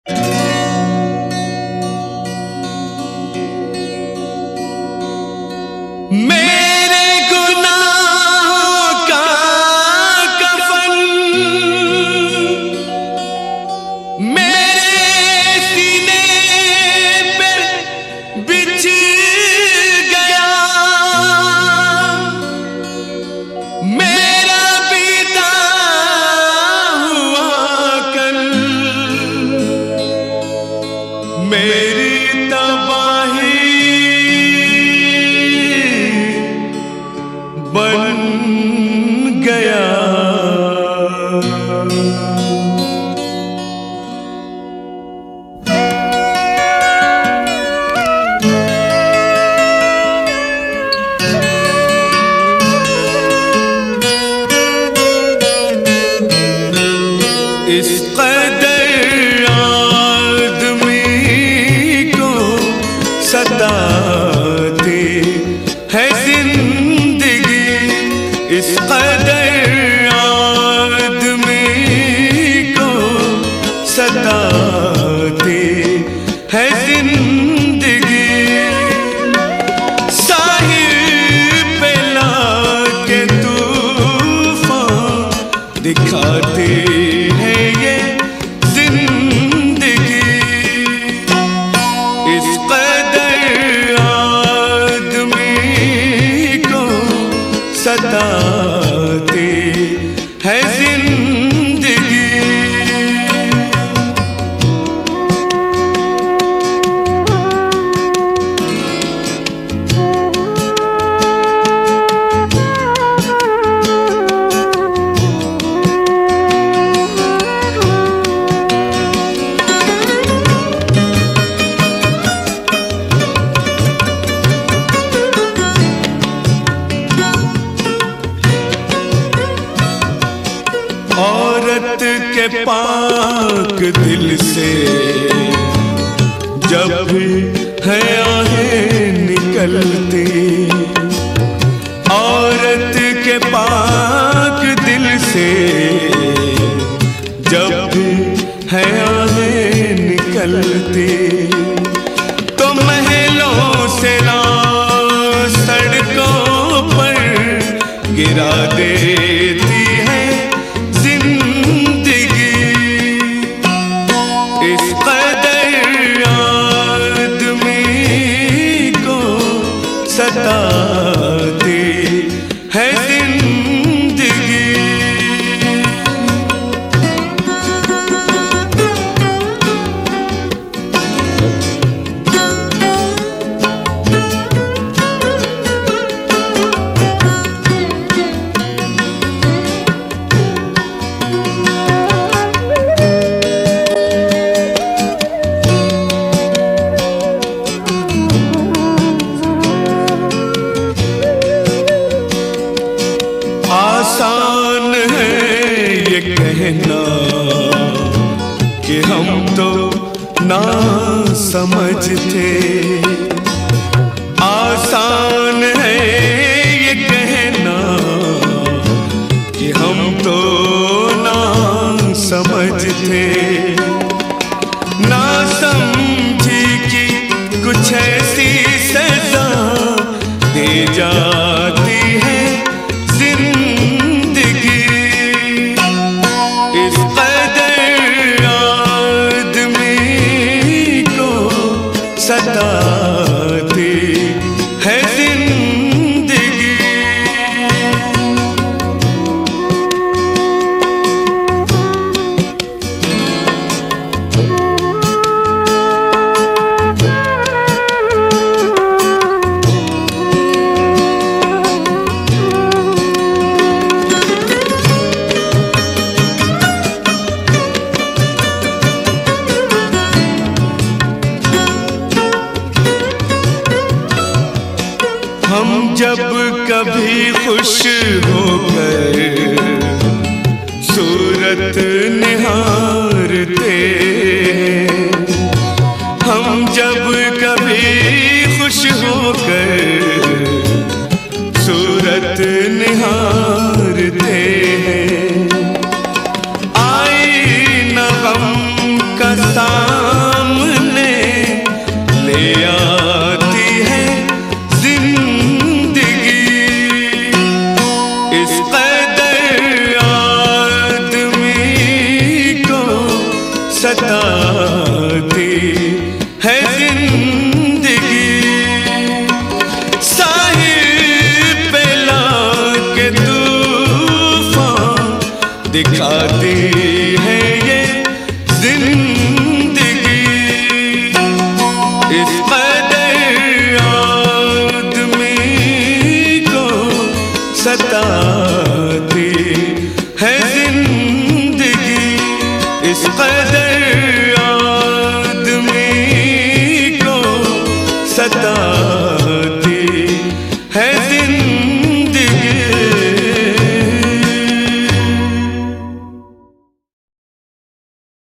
मेरे गुनाहों का कफन मेरे सीने पे बिछ गया, मेरा बीता हुआ कल मेरी तबाही बन गया। इस कदर आदमी को सताती है जिंदगी, इस कदर आदमी को सताती है जिंदगी। साहिल पे लाके तूफान दिखाती है ये जिंदगी, इस कदर आदमी को सताती है जिंदगी। औरत के पाक दिल से जब भी है आहें निकलती, औरत के पाक दिल से जब भी है आहें निकलती, तो महलों से ना सड़कों पर गिरा देती है जिंदगी, इस कदर आदमी को सताती है जिंदगी। आसान है ये कहना कि हम तो ना समझ थे, आसान है ये कहना कि हम तो ना समझ थे, ना समझी कि कुछ ऐसी सजा दे जाती है जिंदगी, इस कदर आदमी को सताती है जिंदगी। हम जब कभी खुश होकर सूरत निहारते हैं, हम जब कभी खुश होकर सूरत निहारते हैं, आई न गम का सताती है जिंदगी। साहिल पे लाके तूफान दिखाती है ये जिंदगी। इस कदर आदमी को सताती है जिंदगी। इस कदर